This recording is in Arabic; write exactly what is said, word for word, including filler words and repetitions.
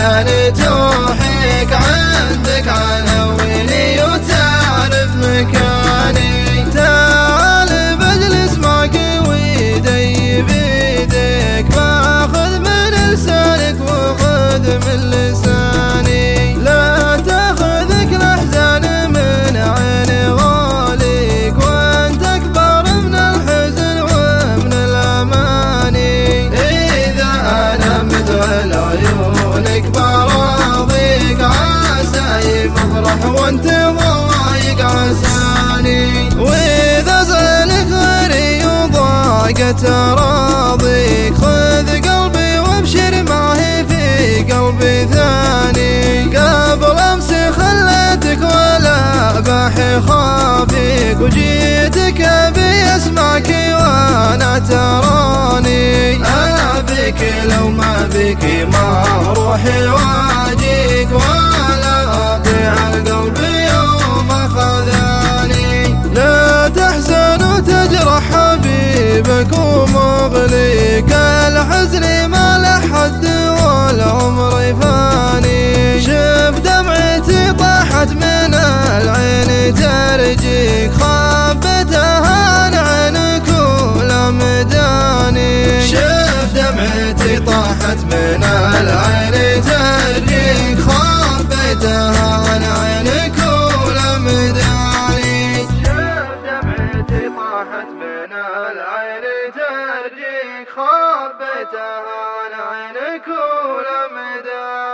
الأحزان توحيك عندك عناويني وتعرف مكاني. تعال بجلس معك ويدي بيدك، باخذ من لسانك وخذ من لساني. لا تاخذك الأحزان من عين غاليك، وانت أكبر من الحزن ومن الأماني. إذا أنا مثل عيونك براضيك، عساي مفرح وانت ضايق عساني. وإذا زالك غيري وضاقت أراضيك، خذ قلبي وابشر ما هي في قلبي ثاني. قبل أمس خليتك ولا باحي خافيك، وجيتك أبي أسمعك وأنا تراني. أبيك لو ما بك ما روحي واجيك، ولا أطيع القلب يوم أخذاني. لا تحزن وتجرح حبيبك ومغليك، الحزن ما له حد والعمر فاني. شوف دمعتي طاحت من العين ترجيك، خبتها عن عينك ولمداني. شوف دمعتي طاحت من العين ترجيك، خبتها عن عينك ولمداني. شوف دمعتي طاحت من العين ترجيك، خبتها عن عينك ولمداني.